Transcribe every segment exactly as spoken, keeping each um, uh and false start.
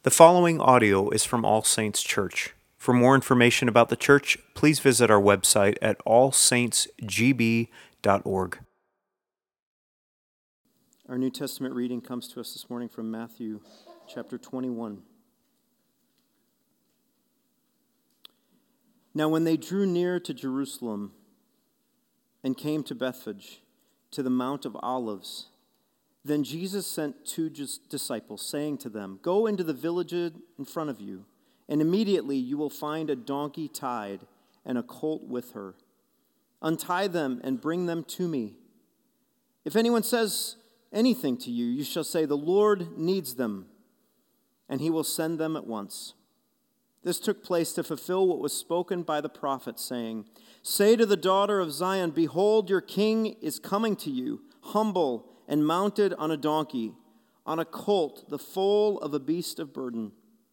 The following audio is from All Saints Church. For more information about the church, please visit our website at all saints g b dot org. Our New Testament reading comes to us this morning from Matthew chapter twenty-one. Now when they drew near to Jerusalem and came to Bethphage, to the Mount of Olives, then Jesus sent two disciples, saying to them, "Go into the village in front of you, and immediately you will find a donkey tied and a colt with her. Untie them and bring them to me. If anyone says anything to you, you shall say, 'The Lord needs them,' and he will send them at once." This took place to fulfill what was spoken by the prophet, saying, "Say to the daughter of Zion, behold, your king is coming to you, humble and mounted on a donkey, on a colt, the foal of a beast of burden."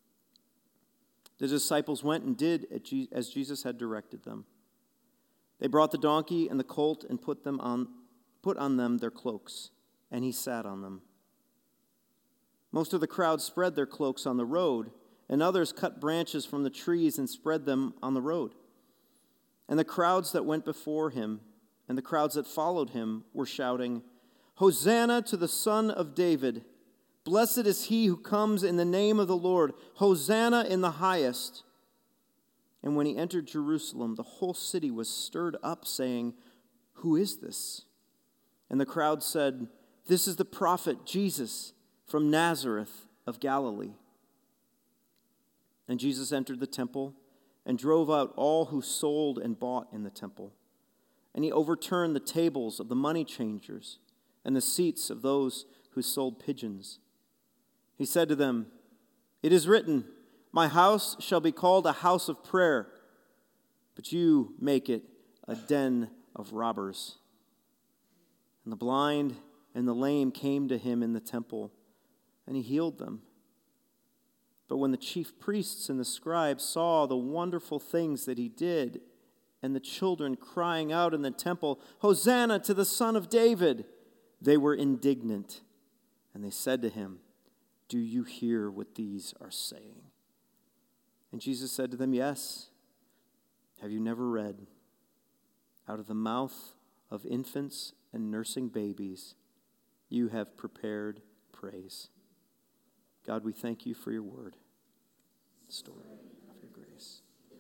The disciples went and did as Jesus had directed them. They brought the donkey and the colt and put them on, put on them their cloaks, and he sat on them. Most of the crowd spread their cloaks on the road, and others cut branches from the trees and spread them on the road. And the crowds that went before him and the crowds that followed him were shouting, "Hosanna to the Son of David! Blessed is he who comes in the name of the Lord! Hosanna in the highest!" And when he entered Jerusalem, the whole city was stirred up, saying, "Who is this?" And the crowd said, "This is the prophet Jesus from Nazareth of Galilee." And Jesus entered the temple and drove out all who sold and bought in the temple. And he overturned the tables of the money changers and the seats of those who sold pigeons. He said to them, "It is written, 'My house shall be called a house of prayer,' but you make it a den of robbers." And the blind and the lame came to him in the temple, and he healed them. But when the chief priests and the scribes saw the wonderful things that he did, and the children crying out in the temple, "Hosanna to the Son of David," they were indignant, and they said to him, "Do you hear what these are saying?" And Jesus said to them, "Yes. Have you never read, 'Out of the mouth of infants and nursing babies, you have prepared praise'?" God, we thank you for your word, story of your grace.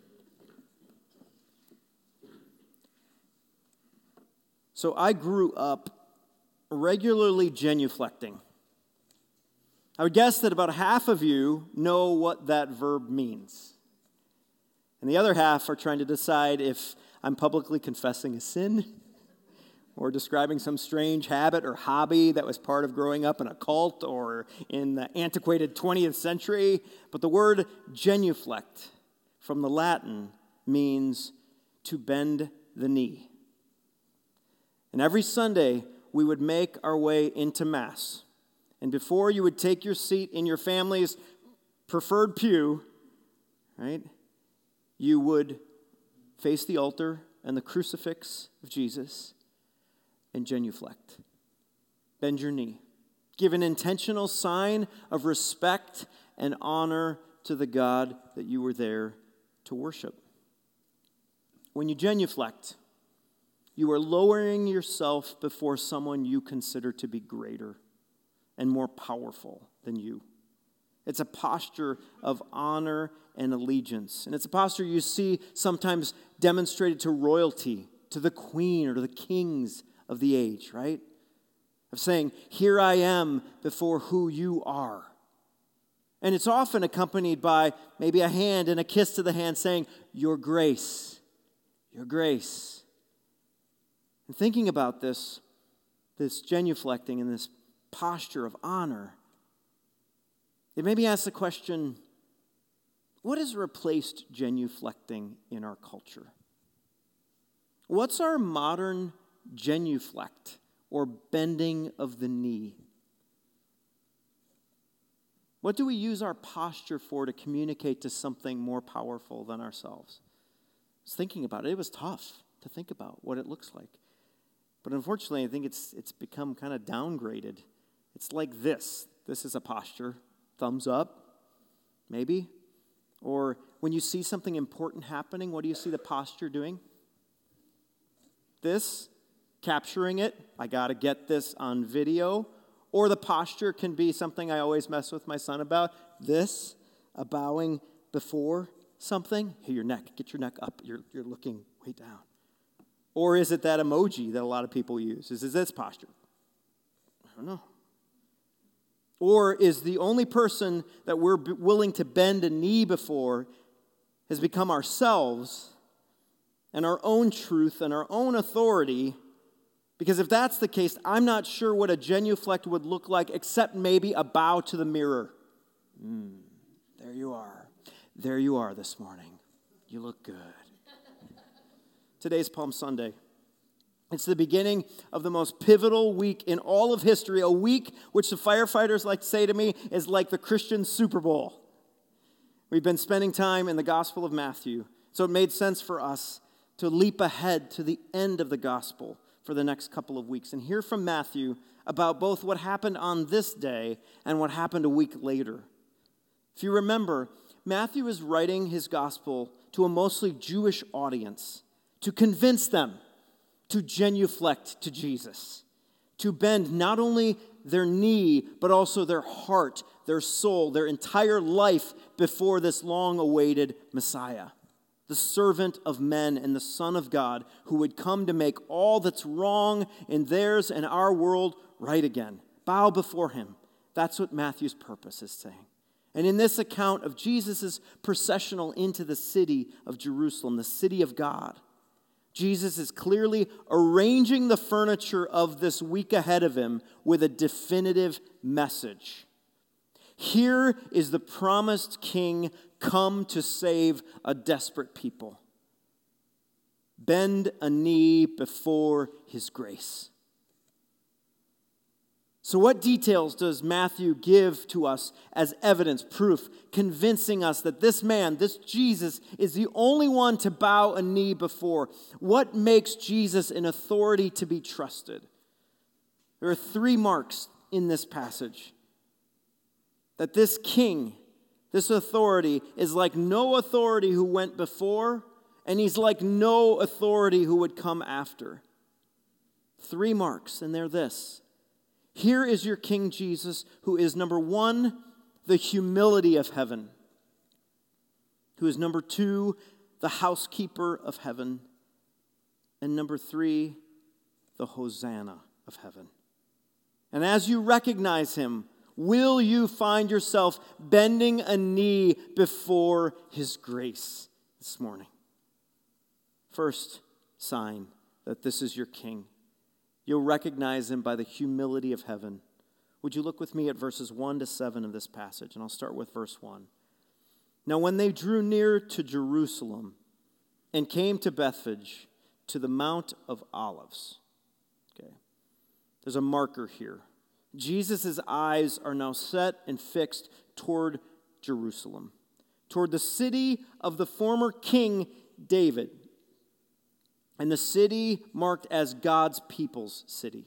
So I grew up regularly genuflecting. I would guess that about half of you know what that verb means. And the other half are trying to decide if I'm publicly confessing a sin or describing some strange habit or hobby that was part of growing up in a cult or in the antiquated twentieth century. But the word genuflect from the Latin means to bend the knee. And every Sunday, we would make our way into Mass. And before you would take your seat in your family's preferred pew, right, you would face the altar and the crucifix of Jesus and genuflect. Bend your knee. Give an intentional sign of respect and honor to the God that you were there to worship. When you genuflect, you are lowering yourself before someone you consider to be greater and more powerful than you. It's a posture of honor and allegiance. And it's a posture you see sometimes demonstrated to royalty, to the queen or to the kings of the age, right? Of saying, "Here I am before who you are." And it's often accompanied by maybe a hand and a kiss to the hand saying, "Your grace, your grace." And thinking about this, this genuflecting and this posture of honor, it made me ask the question, what has replaced genuflecting in our culture? What's our modern genuflect or bending of the knee? What do we use our posture for to communicate to something more powerful than ourselves? I was thinking about it. It was tough to think about what it looks like. But unfortunately, I think it's it's become kind of downgraded. It's like this. This is a posture, thumbs up. Maybe. Or when you see something important happening, what do you see the posture doing? This, capturing it. I got to get this on video. Or the posture can be something I always mess with my son about. This, a bowing before something. Hey, your neck, get your neck up. You're, you're looking way down. Or is it that emoji that a lot of people use? Is it this posture? I don't know. Or is the only person that we're b- willing to bend a knee before has become ourselves and our own truth and our own authority? Because if that's the case, I'm not sure what a genuflect would look like except maybe a bow to the mirror. Mm, there you are. There you are this morning. You look good. Today's Palm Sunday. It's the beginning of the most pivotal week in all of history, a week which the firefighters like to say to me is like the Christian Super Bowl. We've been spending time in the Gospel of Matthew, so it made sense for us to leap ahead to the end of the Gospel for the next couple of weeks and hear from Matthew about both what happened on this day and what happened a week later. If you remember, Matthew is writing his Gospel to a mostly Jewish audience to convince them to genuflect to Jesus, to bend not only their knee, but also their heart, their soul, their entire life before this long-awaited Messiah, the servant of men and the Son of God, who would come to make all that's wrong in theirs and our world right again. Bow before him. That's what Matthew's purpose is saying. And in this account of Jesus' processional into the city of Jerusalem, the city of God, Jesus is clearly arranging the furniture of this week ahead of him with a definitive message. Here is the promised king come to save a desperate people. Bend a knee before his grace. So what details does Matthew give to us as evidence, proof, convincing us that this man, this Jesus, is the only one to bow a knee before? What makes Jesus an authority to be trusted? There are three marks in this passage. That this king, this authority, is like no authority who went before, and he's like no authority who would come after. Three marks, and they're this. Here is your King Jesus, who is, number one, the humility of heaven, who is, number two, the housekeeper of heaven, and number three, the Hosanna of heaven. And as you recognize him, will you find yourself bending a knee before his grace this morning? First sign that this is your King. You'll recognize him by the humility of heaven. Would you look with me at verses one to seven of this passage? And I'll start with verse one. Now when they drew near to Jerusalem and came to Bethphage, to the Mount of Olives. Okay, there's a marker here. Jesus' eyes are now set and fixed toward Jerusalem, toward the city of the former king David, and the city marked as God's people's city.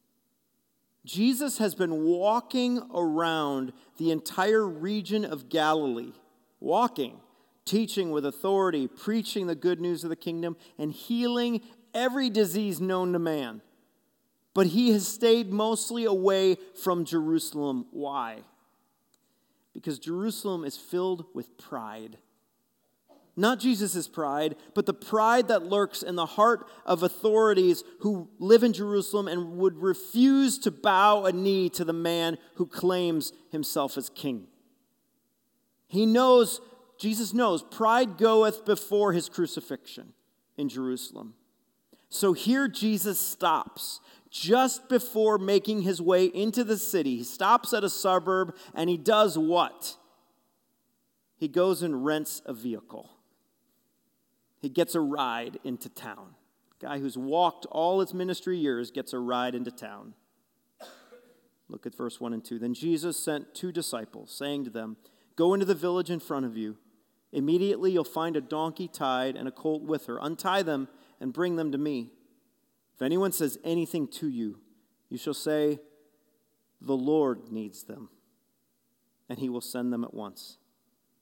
Jesus has been walking around the entire region of Galilee, walking, teaching with authority, preaching the good news of the kingdom, and healing every disease known to man. But he has stayed mostly away from Jerusalem. Why? Because Jerusalem is filled with pride. Not Jesus' pride, but the pride that lurks in the heart of authorities who live in Jerusalem and would refuse to bow a knee to the man who claims himself as king. He knows, Jesus knows, pride goeth before his crucifixion in Jerusalem. So here Jesus stops just before making his way into the city. He stops at a suburb and he does what? He goes and rents a vehicle. He gets a ride into town. A guy who's walked all his ministry years gets a ride into town. Look at verse one and two. Then Jesus sent two disciples, saying to them, "Go into the village in front of you. Immediately you'll find a donkey tied and a colt with her. Untie them and bring them to me. If anyone says anything to you, you shall say, 'The Lord needs them,' and he will send them at once."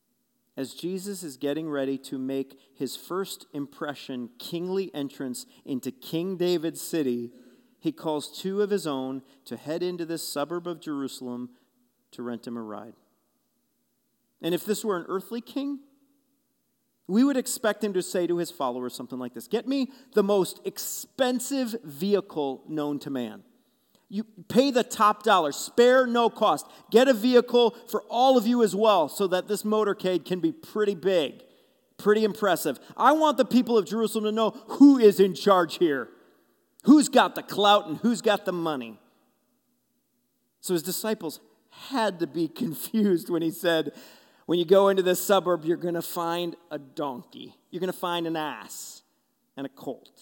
as Jesus is getting ready to make his first impression, kingly entrance into King David's city, he calls two of his own to head into this suburb of Jerusalem to rent him a ride. And if this were an earthly king, we would expect him to say to his followers something like this: get me the most expensive vehicle known to man. You pay the top dollar, spare no cost. Get a vehicle for all of you as well so that this motorcade can be pretty big, pretty impressive. I want the people of Jerusalem to know who is in charge here, who's got the clout and who's got the money. So his disciples had to be confused when he said, when you go into this suburb, you're going to find a donkey. You're going to find an ass and a colt.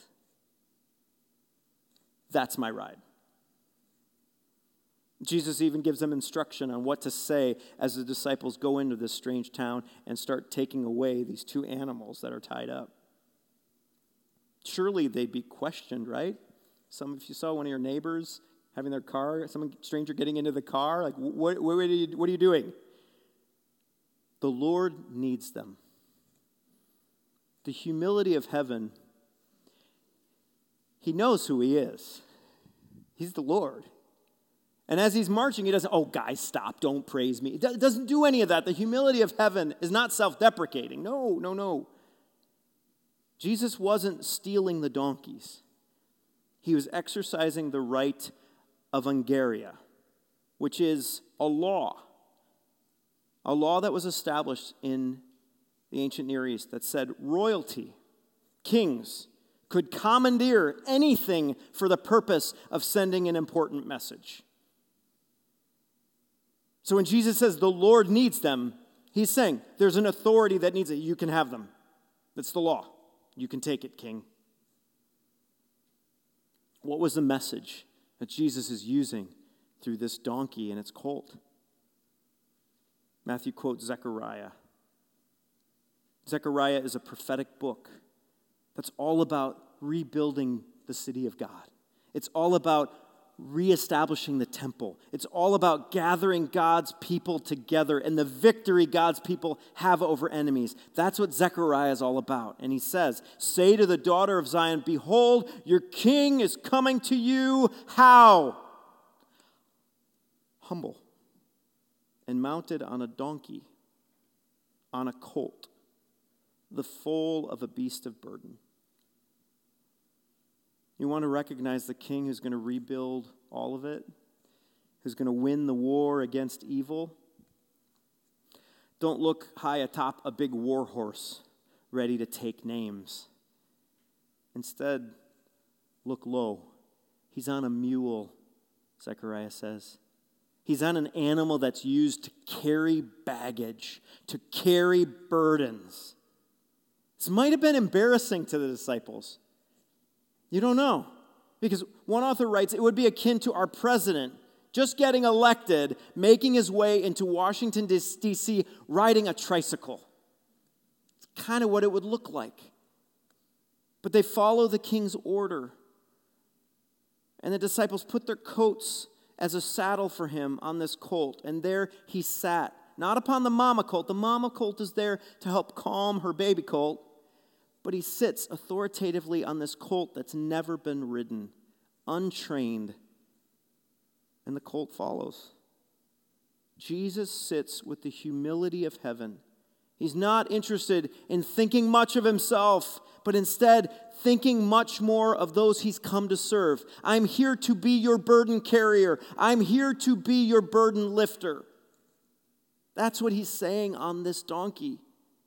That's my ride. Jesus even gives them instruction on what to say as the disciples go into this strange town and start taking away these two animals that are tied up. Surely they'd be questioned, right? Some, if you saw one of your neighbors having their car, some stranger getting into the car, like, what, what, are, you, what are you doing? The Lord needs them. The humility of heaven, he knows who he is. He's the Lord. And as he's marching, he doesn't, oh, guys, stop, don't praise me. It doesn't do any of that. The humility of heaven is not self-deprecating. No, no, no. Jesus wasn't stealing the donkeys. He was exercising the right of Ungaria, which is a law. A law that was established in the ancient Near East that said royalty, kings, could commandeer anything for the purpose of sending an important message. So when Jesus says the Lord needs them, he's saying there's an authority that needs it. You can have them. That's the law. You can take it, king. What was the message that Jesus is using through this donkey and its colt? Matthew quotes Zechariah. Zechariah is a prophetic book that's all about rebuilding the city of God. It's all about reestablishing the temple. It's all about gathering God's people together and the victory God's people have over enemies. That's what Zechariah is all about. And he says, say to the daughter of Zion, behold, your king is coming to you. How? Humble and mounted on a donkey, on a colt, the foal of a beast of burden. You want to recognize the king who's going to rebuild all of it, who's going to win the war against evil? Don't look high atop a big war horse ready to take names. Instead, look low. He's on a mule, Zechariah says. He's on an animal that's used to carry baggage, to carry burdens. This might have been embarrassing to the disciples. You don't know. Because one author writes, it would be akin to our president just getting elected, making his way into Washington, D C, riding a tricycle. It's kind of what it would look like. But they follow the king's order. And the disciples put their coats as a saddle for him on this colt. And there he sat, not upon the mama colt. The mama colt is there to help calm her baby colt. But he sits authoritatively on this colt that's never been ridden, untrained, and the colt follows. Jesus sits with the humility of heaven. He's not interested in thinking much of himself, but instead thinking much more of those he's come to serve. I'm here to be your burden carrier. I'm here to be your burden lifter. That's what he's saying on this donkey.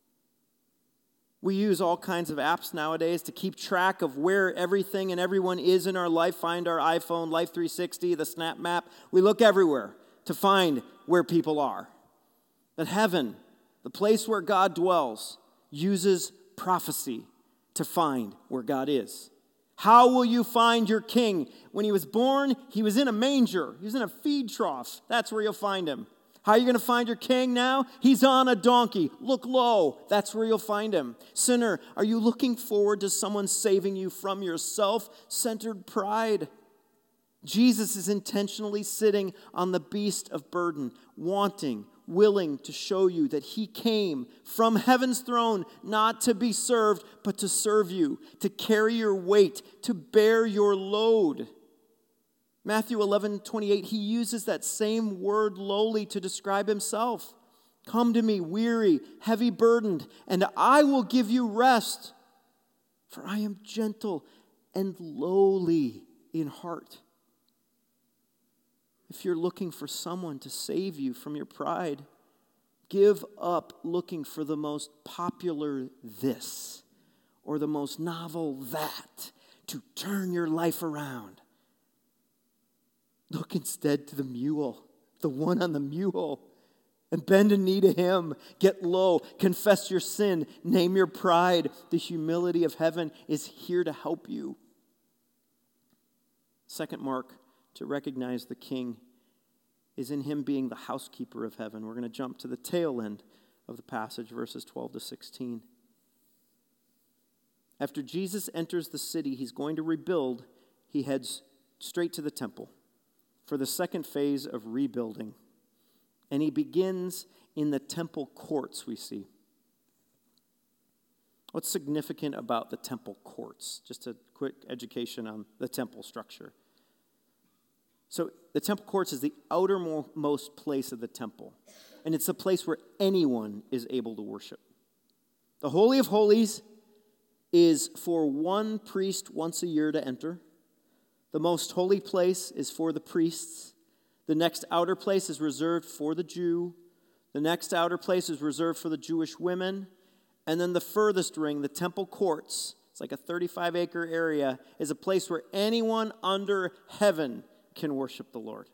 We use all kinds of apps nowadays to keep track of where everything and everyone is in our life. Find our iPhone, Life three sixty, the Snap Map. We look everywhere to find where people are. But heaven, the place where God dwells, uses prophecy to find where God is. How will you find your king? When he was born, he was in a manger. He was in a feed trough. That's where you'll find him. How are you going to find your king now? He's on a donkey. Look low. That's where you'll find him. Sinner, are you looking forward to someone saving you from your self-centered pride? Jesus is intentionally sitting on the beast of burden, wanting, willing to show you that he came from heaven's throne not to be served, but to serve you, to carry your weight, to bear your load. Matthew eleven twenty-eight, he uses that same word lowly to describe himself. Come to me, weary, heavy burdened, and I will give you rest. For I am gentle and lowly in heart. If you're looking for someone to save you from your pride, give up looking for the most popular this or the most novel that to turn your life around. Look instead to the mule, the one on the mule, and bend a knee to him. Get low, confess your sin, name your pride. The humility of heaven is here to help you. Second mark to recognize the king is in him being the housekeeper of heaven. We're going to jump to the tail end of the passage, verses twelve to sixteen. After Jesus enters the city he's going to rebuild, he heads straight to the temple for the second phase of rebuilding. And he begins in the temple courts, we see. What's significant about the temple courts? Just a quick education on the temple structure. So the temple courts is the outermost place of the temple. And it's a place where anyone is able to worship. The Holy of Holies is for one priest once a year to enter. The most holy place is for the priests. The next outer place is reserved for the Jew. The next outer place is reserved for the Jewish women. And then the furthest ring, the temple courts, it's like a thirty-five acre area, is a place where anyone under heaven can worship the Lord.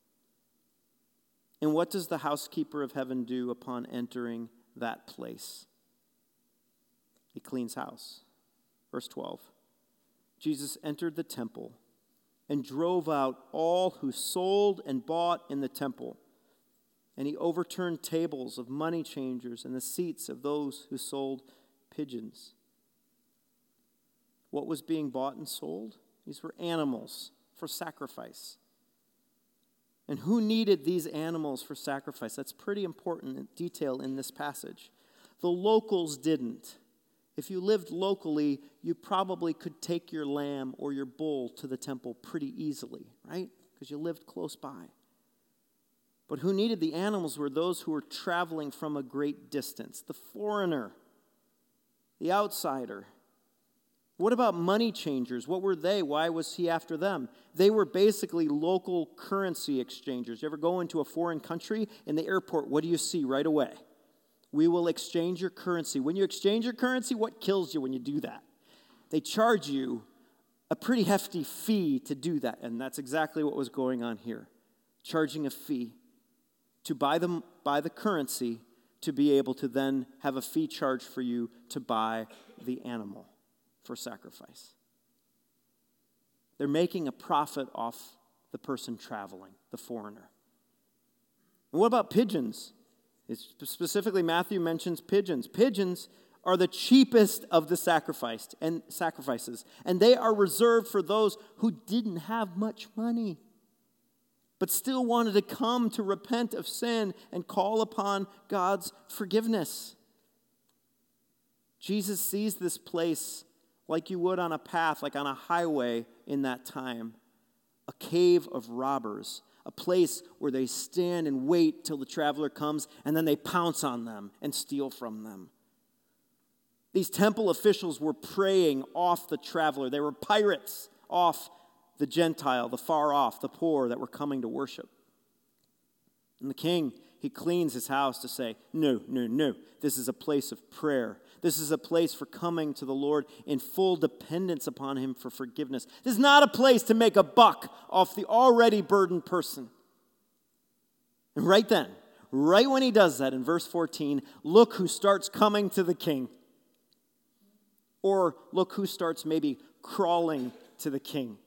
And what does the housekeeper of heaven do upon entering that place? He cleans house. Verse twelve. Jesus entered the temple and drove out all who sold and bought in the temple. And he overturned tables of money changers and the seats of those who sold pigeons. What was being bought and sold? These were animals for sacrifice. And who needed these animals for sacrifice? That's pretty important detail in this passage. The locals didn't. If you lived locally, you probably could take your lamb or your bull to the temple pretty easily, right? Because you lived close by. But who needed the animals were those who were traveling from a great distance. The foreigner, the outsider. What about money changers? What were they? Why was he after them? They were basically local currency exchangers. You ever go into a foreign country? In the airport, what do you see right away? We will exchange your currency. When you exchange your currency, what kills you when you do that? They charge you a pretty hefty fee to do that. And that's exactly what was going on here. Charging a fee to buy them, buy the currency to be able to then have a fee charged for you to buy the animal for sacrifice. They're making a profit off the person traveling, the foreigner. And what about pigeons? It's specifically, Matthew mentions pigeons. Pigeons are the cheapest of the sacrificed and sacrifices, and they are reserved for those who didn't have much money, but still wanted to come to repent of sin and call upon God's forgiveness. Jesus sees this place like you would on a path, like on a highway in that time, a cave of robbers, a place where they stand and wait till the traveler comes, and then they pounce on them and steal from them. These temple officials were preying off the traveler. They were pirates off the Gentile, the far off, the poor that were coming to worship. And the king, he cleans his house to say, no, no, no, this is a place of prayer. This is a place for coming to the Lord in full dependence upon him for forgiveness. This is not a place to make a buck off the already burdened person. And right then, right when he does that in verse fourteen, look who starts coming to the king. Or look who starts maybe crawling to the king.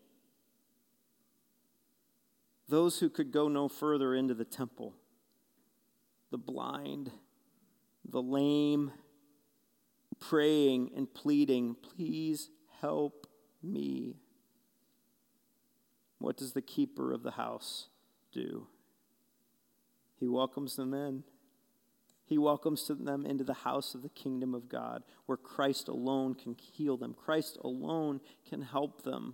Those who could go no further into the temple. The blind, the lame, praying and pleading, please help me. What does the keeper of the house do? He welcomes them in. He welcomes them into the house of the kingdom of God, where Christ alone can heal them. Christ alone can help them.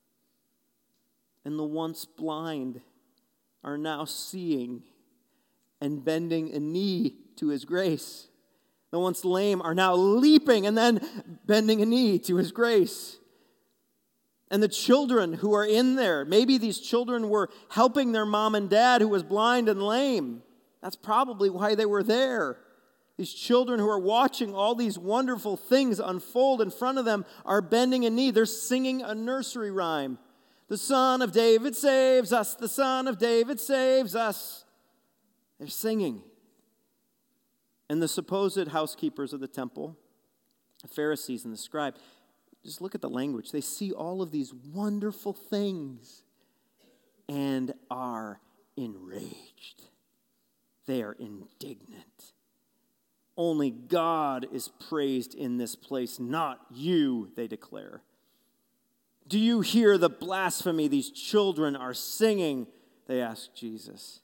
And the once blind are now seeing and bending a knee to his grace. The once lame are now leaping and then bending a knee to his grace. And the children who are in there, maybe these children were helping their mom and dad who was blind and lame. That's probably why they were there. These children who are watching all these wonderful things unfold in front of them are bending a knee. They're singing a nursery rhyme. The Son of David saves us. The Son of David saves us. They're singing. And the supposed housekeepers of the temple, the Pharisees and the scribes, just look at the language. They see all of these wonderful things and are enraged. They are indignant. Only God is praised in this place, not you, they declare. Do you hear the blasphemy these children are singing? They ask Jesus.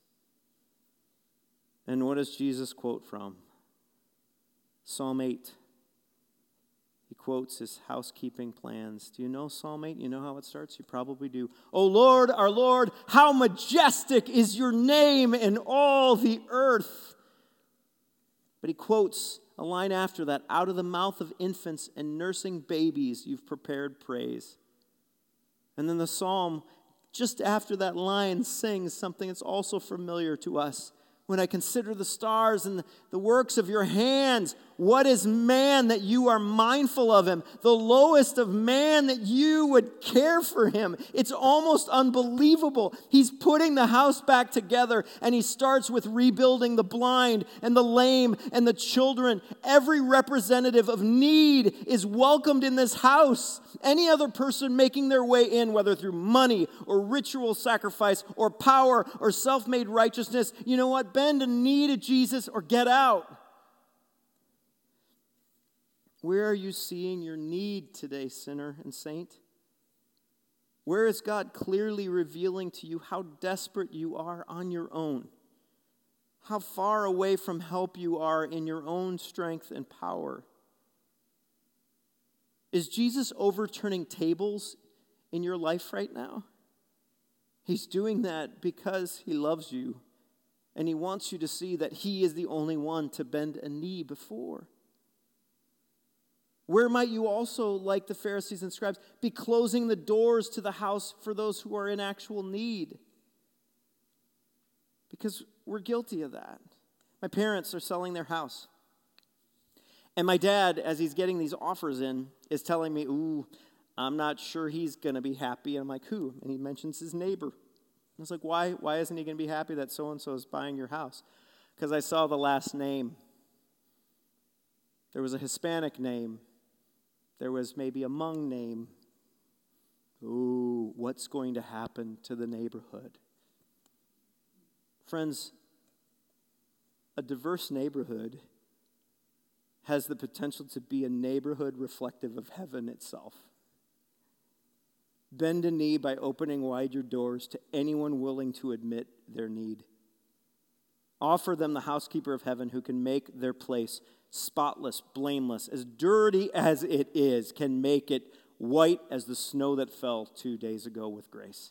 And what does Jesus quote from? Psalm eight. He quotes his housekeeping plans. Do you know Psalm eight? You know how it starts? You probably do. O Lord, our Lord, how majestic is your name in all the earth. But he quotes a line after that, out of the mouth of infants and nursing babies you've prepared praise. And then the psalm, just after that line, sings something that's also familiar to us. When I consider the stars and the works of your hands, what is man that you are mindful of him? The lowest of man that you would care for him. It's almost unbelievable. He's putting the house back together, and he starts with rebuilding the blind and the lame and the children. Every representative of need is welcomed in this house. Any other person making their way in, whether through money or ritual sacrifice or power or self-made righteousness, you know what? Bend a knee to Jesus or get out. Where are you seeing your need today, sinner and saint? Where is God clearly revealing to you how desperate you are on your own? How far away from help you are in your own strength and power? Is Jesus overturning tables in your life right now? He's doing that because he loves you, and he wants you to see that he is the only one to bend a knee before. Where might you also, like the Pharisees and scribes, be closing the doors to the house for those who are in actual need? Because we're guilty of that. My parents are selling their house. And my dad, as he's getting these offers in, is telling me, ooh, I'm not sure he's going to be happy. And I'm like, who? And he mentions his neighbor. I was like, why, why isn't he going to be happy that so-and-so is buying your house? Because I saw the last name. There was a Hispanic name. There was maybe a Hmong name. Ooh, what's going to happen to the neighborhood? Friends, a diverse neighborhood has the potential to be a neighborhood reflective of heaven itself. Bend a knee by opening wide your doors to anyone willing to admit their need. Offer them the housekeeper of heaven who can make their place spotless, blameless, as dirty as it is, can make it white as the snow that fell two days ago with grace.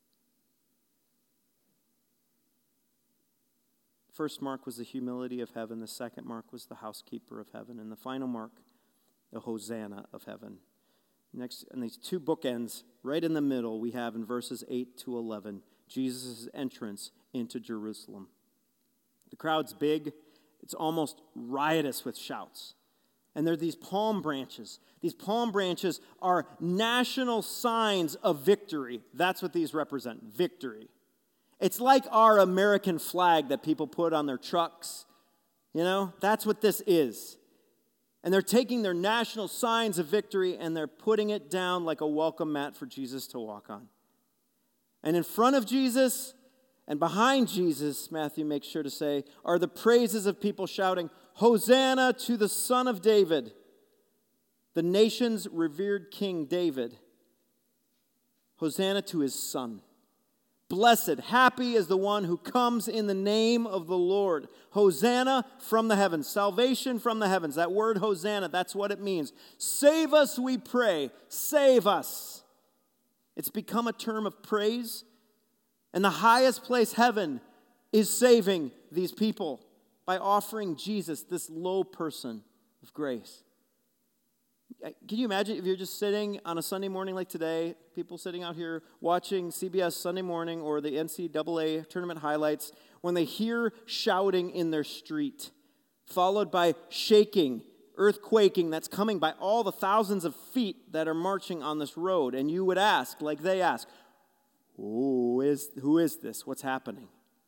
First mark was the humility of heaven. The second mark was the housekeeper of heaven. And the final mark, the Hosanna of heaven. Next, and these two bookends, right in the middle, we have in verses eight to eleven, Jesus' entrance into Jerusalem. The crowd's big. It's almost riotous with shouts. And there are these palm branches. These palm branches are national signs of victory. That's what these represent, victory. It's like our American flag that people put on their trucks. You know, that's what this is. And they're taking their national signs of victory and they're putting it down like a welcome mat for Jesus to walk on. And in front of Jesus and behind Jesus, Matthew makes sure to say, are the praises of people shouting, Hosanna to the Son of David, the nation's revered King David. Hosanna to his son. Blessed, happy is the one who comes in the name of the Lord. Hosanna from the heavens. Salvation from the heavens. That word Hosanna, that's what it means. Save us, we pray. Save us. It's become a term of praise. And the highest place, heaven, is saving these people by offering Jesus, this low person of grace. Can you imagine if you're just sitting on a Sunday morning like today, people sitting out here watching C B S Sunday Morning or the N C double A tournament highlights, when they hear shouting in their street, followed by shaking, earthquaking that's coming by all the thousands of feet that are marching on this road, and you would ask, like they ask, who is, who is this? What's happening?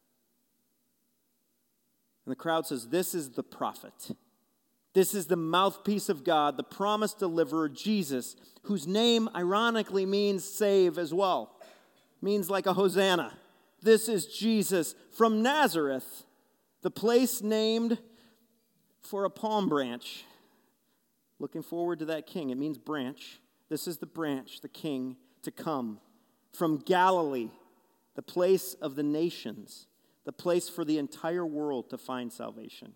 And the crowd says, this is the prophet. This is the mouthpiece of God, the promised deliverer, Jesus, whose name ironically means save as well. Means like a Hosanna. This is Jesus from Nazareth, the place named for a palm branch. Looking forward to that king. It means branch. This is the branch, the king, to come. From Galilee, the place of the nations, the place for the entire world to find salvation.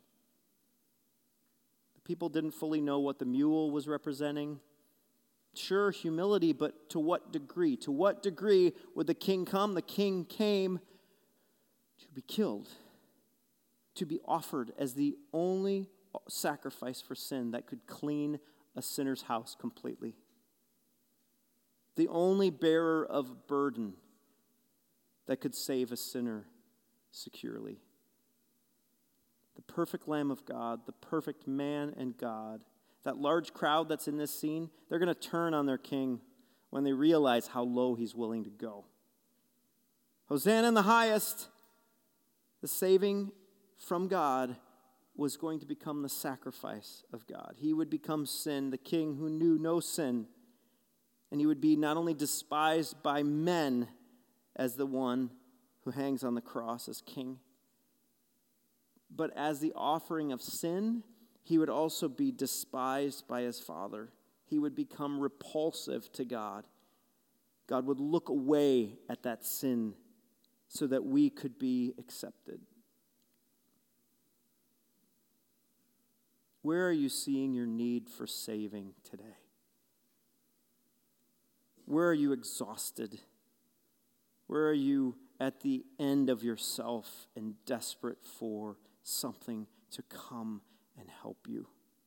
People didn't fully know what the mule was representing. Sure, humility, but to what degree? To what degree would the king come? The king came to be killed, to be offered as the only sacrifice for sin that could clean a sinner's house completely. The only bearer of burden that could save a sinner securely. The perfect Lamb of God, the perfect man and God. That large crowd that's in this scene, they're going to turn on their king when they realize how low he's willing to go. Hosanna in the highest. The saving from God was going to become the sacrifice of God. He would become sin, the king who knew no sin. And he would be not only despised by men as the one who hangs on the cross as king, but as the offering of sin, he would also be despised by his Father. He would become repulsive to God. God would look away at that sin so that we could be accepted. Where are you seeing your need for saving today? Where are you exhausted? Where are you at the end of yourself and desperate for something to come and help you?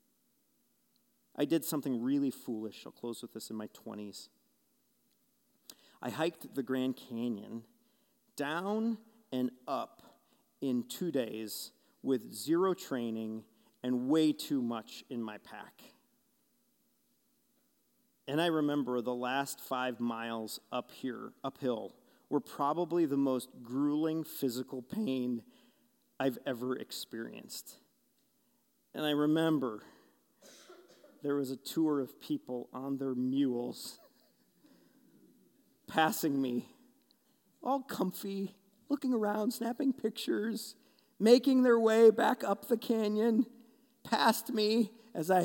I did something really foolish. I'll close with this in my twenties. I hiked the Grand Canyon down and up in two days with zero training and way too much in my pack. And I remember the last five miles up here, uphill, were probably the most grueling physical pain I've ever experienced. And I remember there was a tour of people on their mules passing me, all comfy, looking around, snapping pictures, making their way back up the canyon, past me as I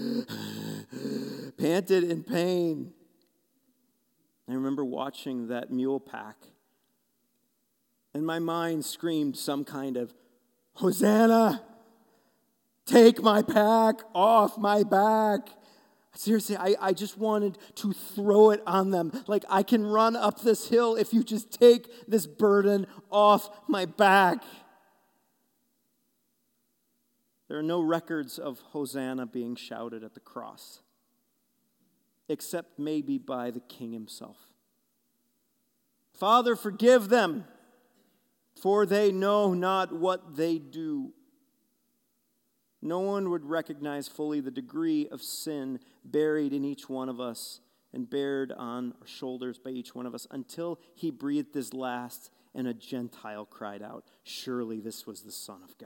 panted in pain. I remember watching that mule pack, and my mind screamed some kind of, Hosanna, take my pack off my back. Seriously, I, I just wanted to throw it on them. Like, I can run up this hill if you just take this burden off my back. There are no records of Hosanna being shouted at the cross, except maybe by the king himself. Father, forgive them, for they know not what they do. No one would recognize fully the degree of sin buried in each one of us and bared on our shoulders by each one of us until he breathed his last and a Gentile cried out, surely this was the Son of God.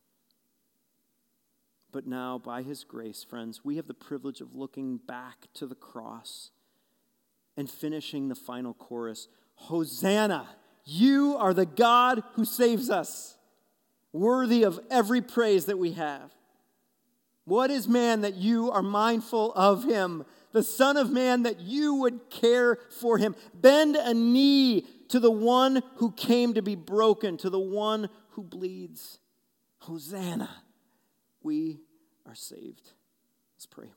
But now, by his grace, friends, we have the privilege of looking back to the cross and finishing the final chorus. Hosanna, you are the God who saves us, worthy of every praise that we have. What is man that you are mindful of him? The Son of Man that you would care for him. Bend a knee to the one who came to be broken, to the one who bleeds. Hosanna, we are saved. Let's pray.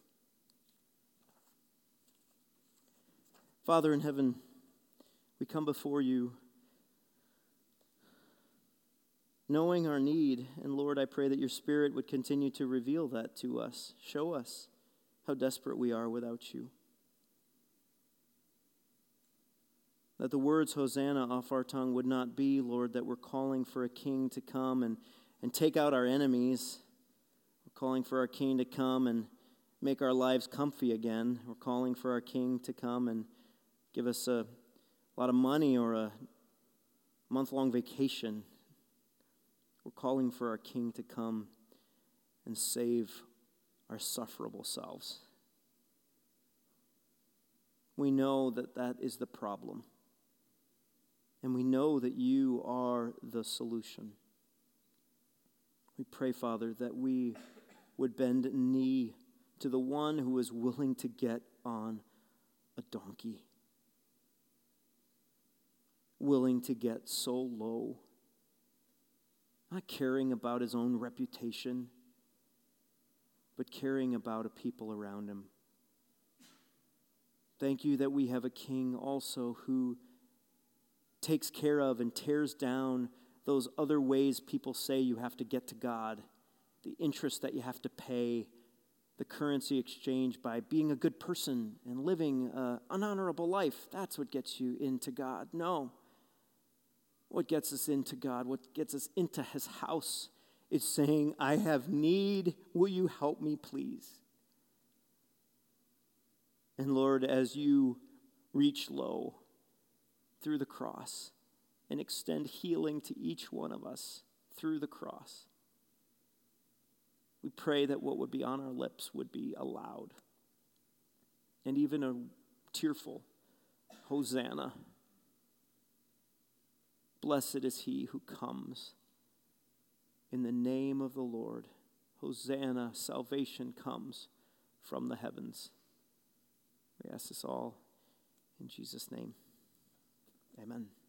Father in heaven, we come before you knowing our need. And Lord, I pray that your Spirit would continue to reveal that to us. Show us how desperate we are without you. That the words Hosanna off our tongue would not be, Lord, that we're calling for a king to come and, and take out our enemies. We're calling for our king to come and make our lives comfy again. We're calling for our king to come and give us a, a lot of money or a month-long vacation. We're calling for our king to come and save our sufferable selves. We know that that is the problem. And we know that you are the solution. We pray, Father, that we would bend knee to the one who is willing to get on a donkey, willing to get so low, not caring about his own reputation, but caring about a people around him. Thank you that we have a king also who takes care of and tears down those other ways people say you have to get to God, the interest that you have to pay, the currency exchange by being a good person and living uh, an honorable life. That's what gets you into God. No. What gets us into God, what gets us into his house is saying, I have need. Will you help me, please? And Lord, as you reach low through the cross and extend healing to each one of us through the cross, we pray that what would be on our lips would be aloud and even a tearful Hosanna. Blessed is he who comes in the name of the Lord. Hosanna, salvation comes from the heavens. We ask this all in Jesus' name. Amen.